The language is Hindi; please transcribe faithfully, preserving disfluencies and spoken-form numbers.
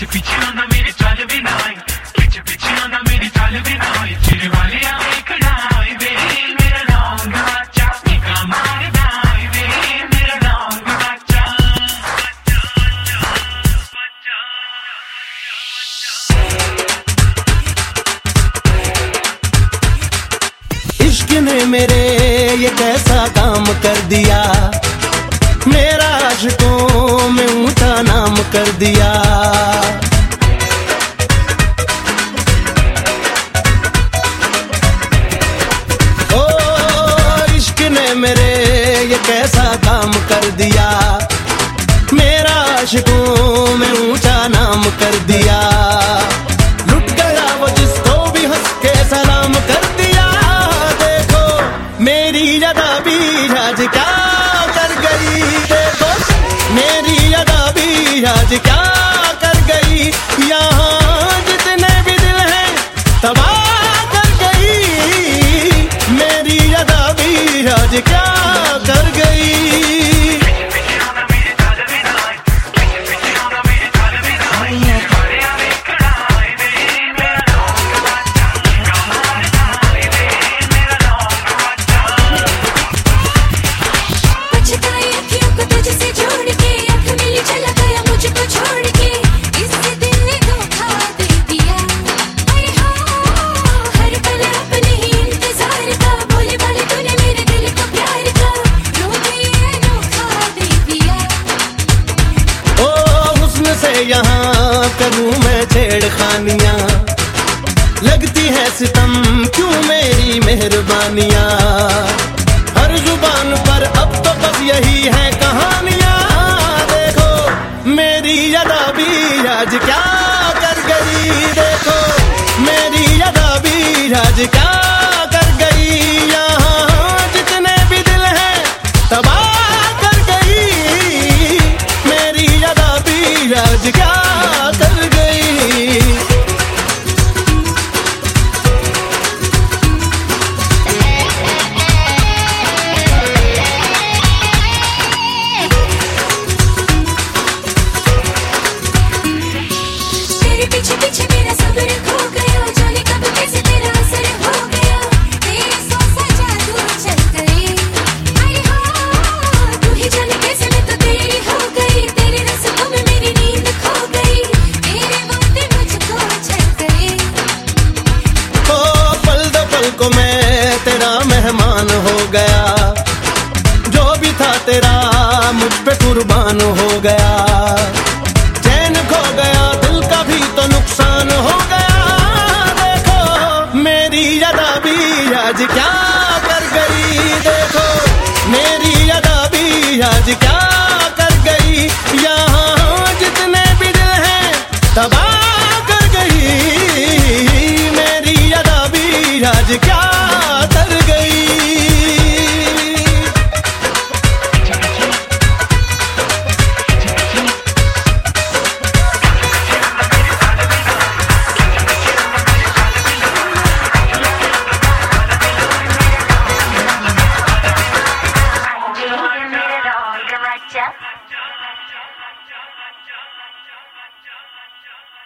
पीछे आना मेरे चाल भी ना आई, पीछे पीछे आना मेरी चाल भी ना आई, तेरे वाले आए खड़ाई वे मेरा रंग बच्चा निका मार दाई वे मेरा रंग बच्चा। इश्क ने मेरे ये कैसा काम कर दिया, मेरा आशिकों में ऊंचा नाम कर दिया। ओ इश्क ने मेरे ये कैसा काम कर दिया, मेरा आशिकों में ऊंचा नाम कर दिया। लुट गया वो जिसको भी हंस के सलाम कर दिया। देखो मेरी अदा भी आज क्या कर गई, देखो मेरी अदा भी आज क्या कर गई। यहाँ जितने भी दिल हैं तबाह कर गई, मेरी अदा भी आज क्या कर गई। यहाँ करूँ मैं छेड़खानियाँ, लगती है सितम क्यों मेरी मेहरबानियाँ। हर जुबान पर अब तो बस यही है कहानियाँ। देखो मेरी अदा भी आज क्या कर गई, देखो मेरी अदा भी आज क्या कर गई। यहाँ जितने भी दिल हैं तबाह कर गई, मेरी अदा भी आज क्या कर गई। तेरे पीछे पीछे मेरा सब्र खो गया, जाने कब कैसे तेरा असर हो गया। तेरे सौ सजा दूर चल गई, अरे हाँ तू ही जाने कैसे मैं तो तेरी हो गई। तेरे रस्मों में मेरी नींद खो गई, तेरे वादे मुझको चल गए। ओ पल दो पल को मैं तेरा मेहमान हो गया, जो भी था तेरा मुझ पे कुर्बान हो गया। चैन खो गया दिल का भी तो नुकसान हो गया। देखो मेरी अदा भी आज क्या कर गई, देखो मेरी अदा भी आज क्या कर गई। यहाँ जितने भी दिल हैं तबाह कर गई, मेरी अदा भी आज क्या कर गई। मेरा रंग बच्चा।